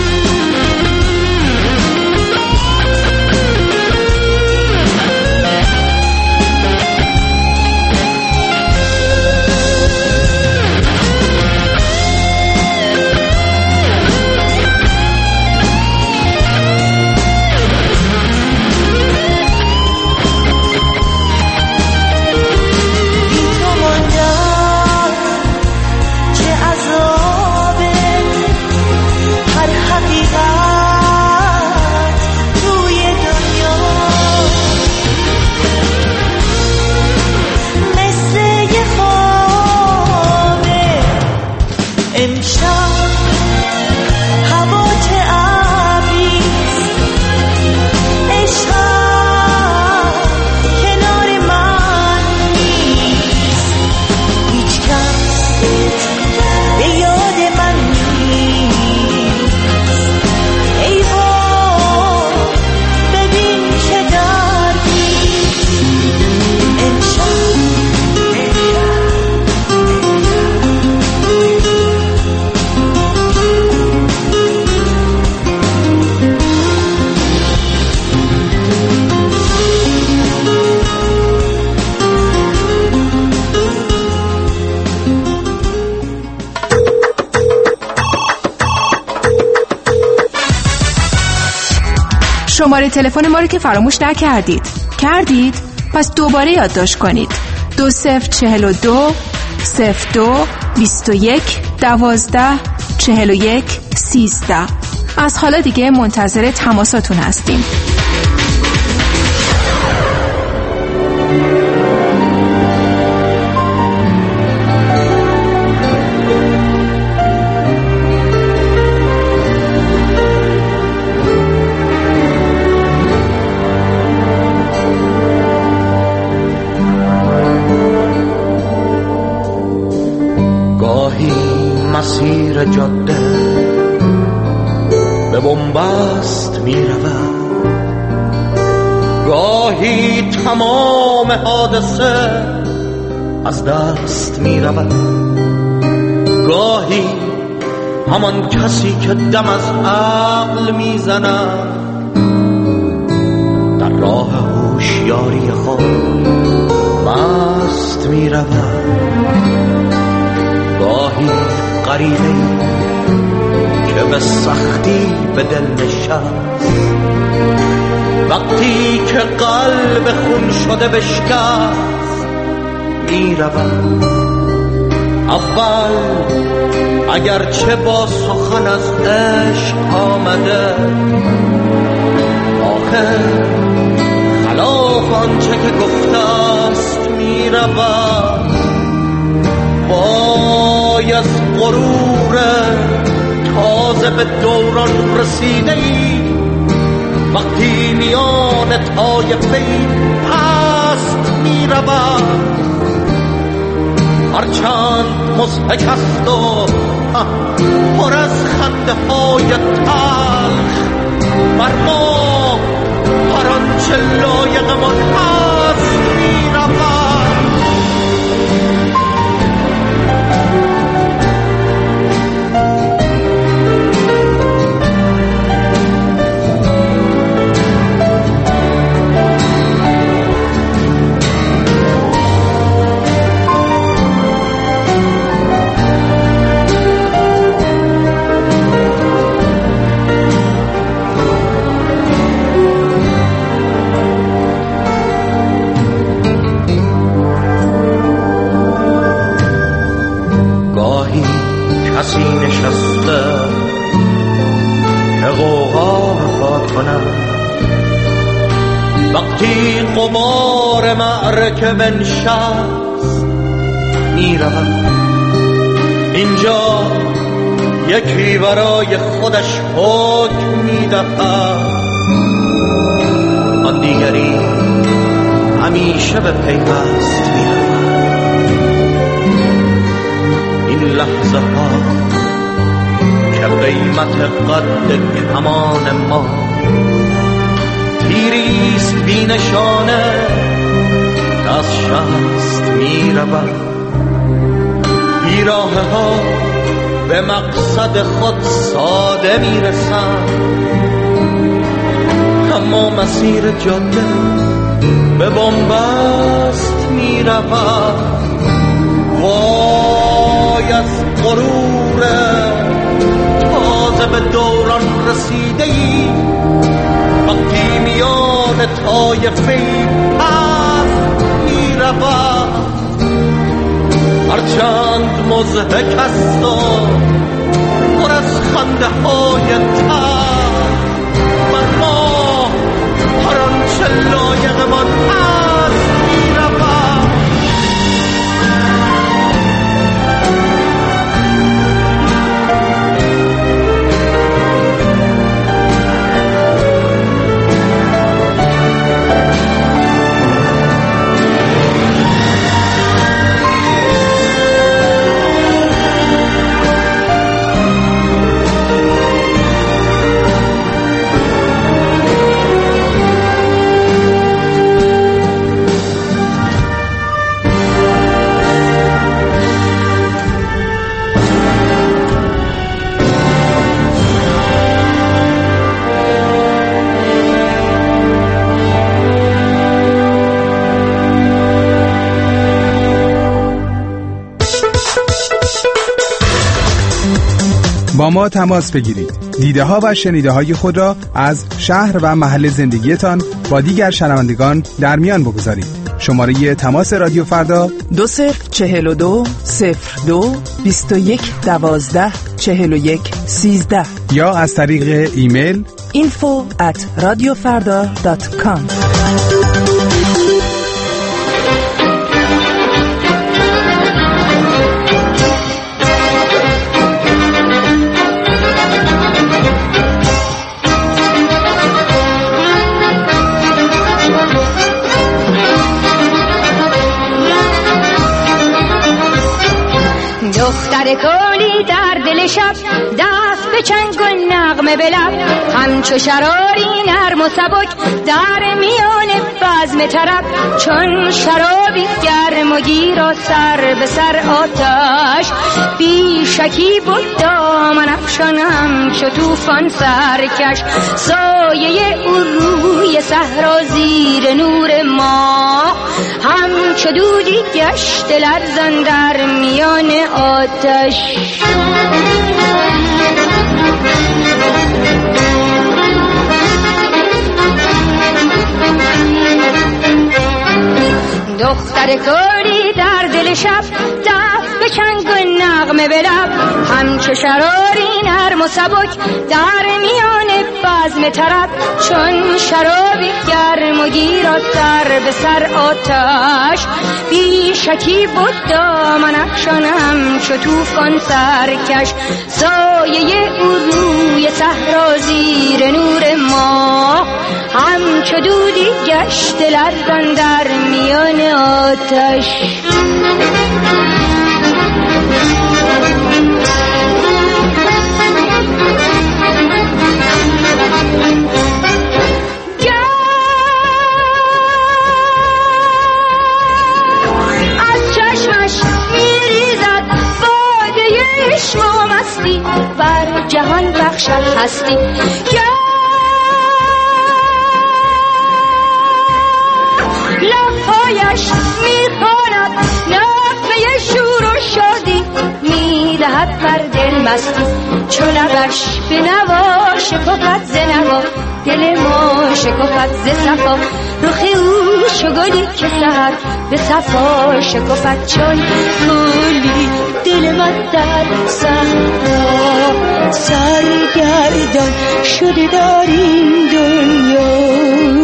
شماره تلفن ما رو که فراموش نکردید. کردید؟ پس دوباره یادداشت کنید. دو صفر چهل و دو صفر دو بیست و یک دوازده چهل و یک سیزده. از حالا دیگه منتظر تماساتون هستیم. مسیر جاده به بنبست می رود، گاهی تمام حادثه از دست می رود، گاهی همان کسی که دم از عقل می زند در راه هوشیاری خود مست می رود، گاهی غریبه‌ای که به سختی به دل نشست، وقتی که قلب خون شده بشکست می رود. اول اگرچه با سخن از عشق آمده، آخر خلاف آنچه که گفته است می رود. وای از غرور تازه به دوران رسیده ای، وقتی میان طایفه‌ای پست می رود، هرچند مضحک است و پر از خنده های تلخ، بر ما هر آنچه لایقمان هست می رود. کسی نشسته که غوغا رفات کند، وقتی غبار معرکه بنشست می رود. اینجا یکی برای خودش حکم می دهد، آن دیگری همیشه به پیوست می رود. این لحظه ها که قیمت قد کمان ما تیریست بی نشانه، از شست می رود. بیراه ها به مقصد خود ساده می رسند، اما مسیر جاده به بنبست می رود. وای از غرور تازه به دوران رسیده ای، وقتی میان طایفه‌ای پست می رود، هرچند مضحک است و پر از خنده های تلخ، بر ما هر آنچه لایقمان هست می رود. ما تماس بگیرید. دیده ها و شنیده های خود را از شهر و محل زندگیتان با دیگر شنوندگان در میان بگذارید. شماره تماس رادیو فردا دو صفر چهل و دو صفر دو بیست و یک دوازده چهل و یک سیزده یا از طریق ایمیل info at radiofarda dot com. دختر کولی در دل شب دست به چنگ و نغمه به لب، همچو شراری نرم و سبک در میان بزم طرب، چون شرابی گرم و گیر و سر به سر آتش، بی شکی بود دامن افشان همچو طوفان سرکش، سایه او روی صحرا زیر نور ماه، همچو دودی گشت لرزان در میان آتش. دختر کوری در دل شب دست به چنگ و نغمه به لب، همچو شراری نرم و سبک در میان بزم طرب، چون شرابی گرم و گیر و سر به سر آتش، بی شکی بود دامن افشان همچو طوفان سرکش، سایه او روی صحرا زیر نور ماه، همچو دودی گشت لرزان در میان آتش. از چشمش میریزد باده عشق و مستی، بر جهان بخشد هستی. لبهایش میخواند نغمه شور و شادی، میدهد بر دل مستی، چون لبش به نوا شکفت ز نوا، دل ما شکفت ز صفا، رخ او چو گلی که سحر به صفا شکفت، چون گلی دل من در صحرا سرگردان شده در این دنیا.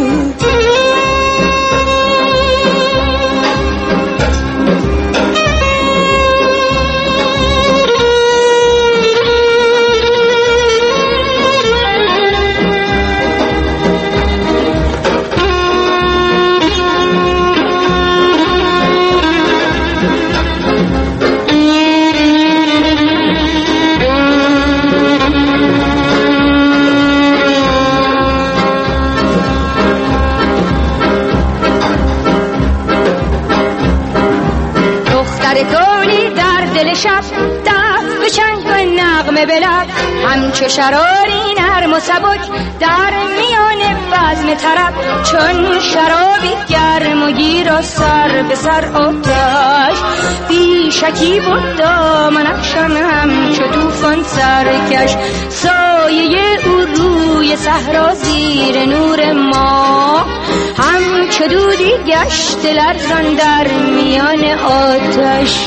همچو شراری نرم و سبک در میان بزم طرب، چون شرابی گرم و گیر و سر به سر آتش، بی شکی بود دامن افشان همچو طوفان سرکش، سایه او روی صحرا زیر نور ماه، همچو دودی گشت لرزان در میان آتش.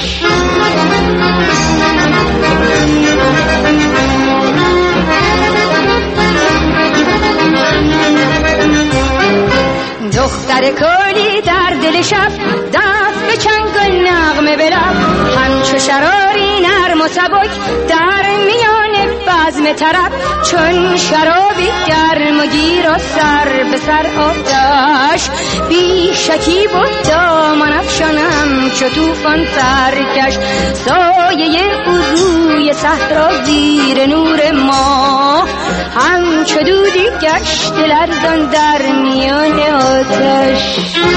دختر کولی در دل شب دست به چنگ و نغمه به لب، همچو شراری نرم و سبک در میان بزم طرب، چون شرابی گرم و گیر و سر به سر آتش، بی شکی بود دامن افشان همچو طوفان سرکش، سایه او روی صحرا زیر نور ماه، همچو دودی گشت لرزان در میان آتش.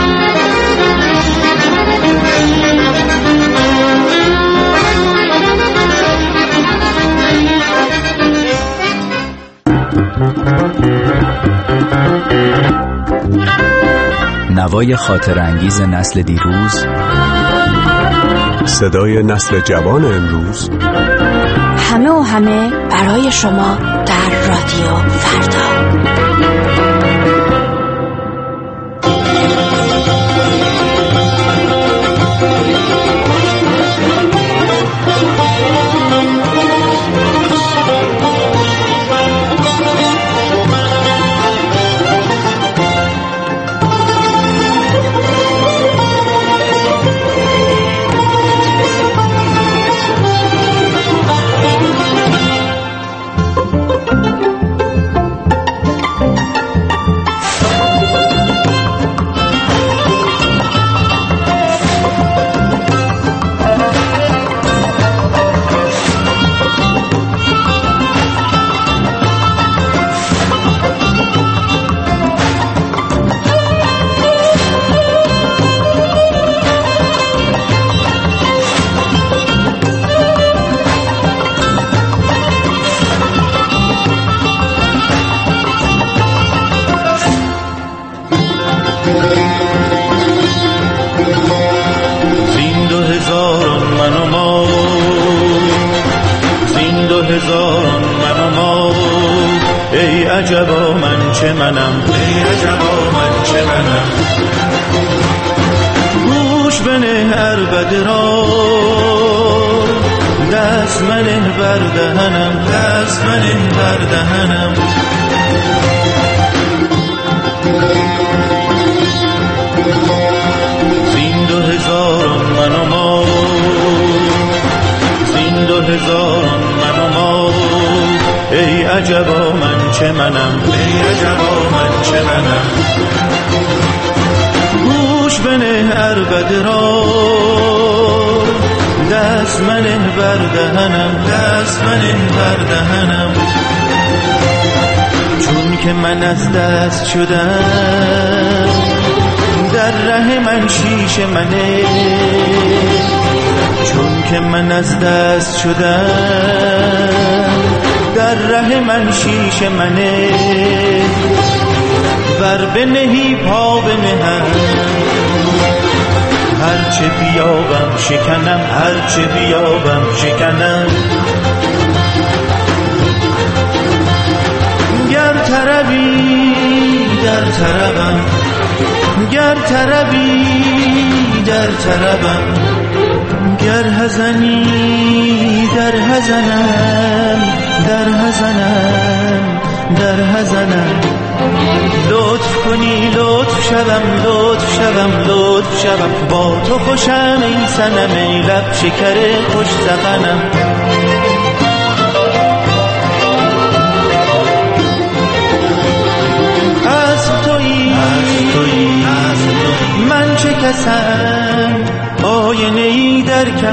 نوای خاطر انگیز نسل دیروز، صدای نسل جوان امروز، همه و همه برای شما در رادیو فردا. عجبا من چه منم، ای عجبا من چه منم. گوش بنه عربده را، دست منه بر دهنم، دست منه بر دهنم. زین دو هزاران من و ما، زین دو هزاران من و ما، ای عجبا من چه منم، ای عجبا من چه منم. گوش بنه عربده را، دست منه بر دهنم، دست منه بر دهنم. چون که من از دست شدم، در ره من شیش منه. چون که من از دست شدم، در ره من شیش منه. ور بنهی پا بنهم، هرچه بیابم شکنم، هرچه بیابم شکنم. گر طربی در طربم، گر طربی در طربم. گر حزنی در حزنم، در حزنم، در حزنم. لطف کنی لطف شوم، لطف شوم، لطف شوم. با تو خوشم ای صنم، ای لب شکر خوش زبانم. از تویی من چه کسم، آینه ای در کم.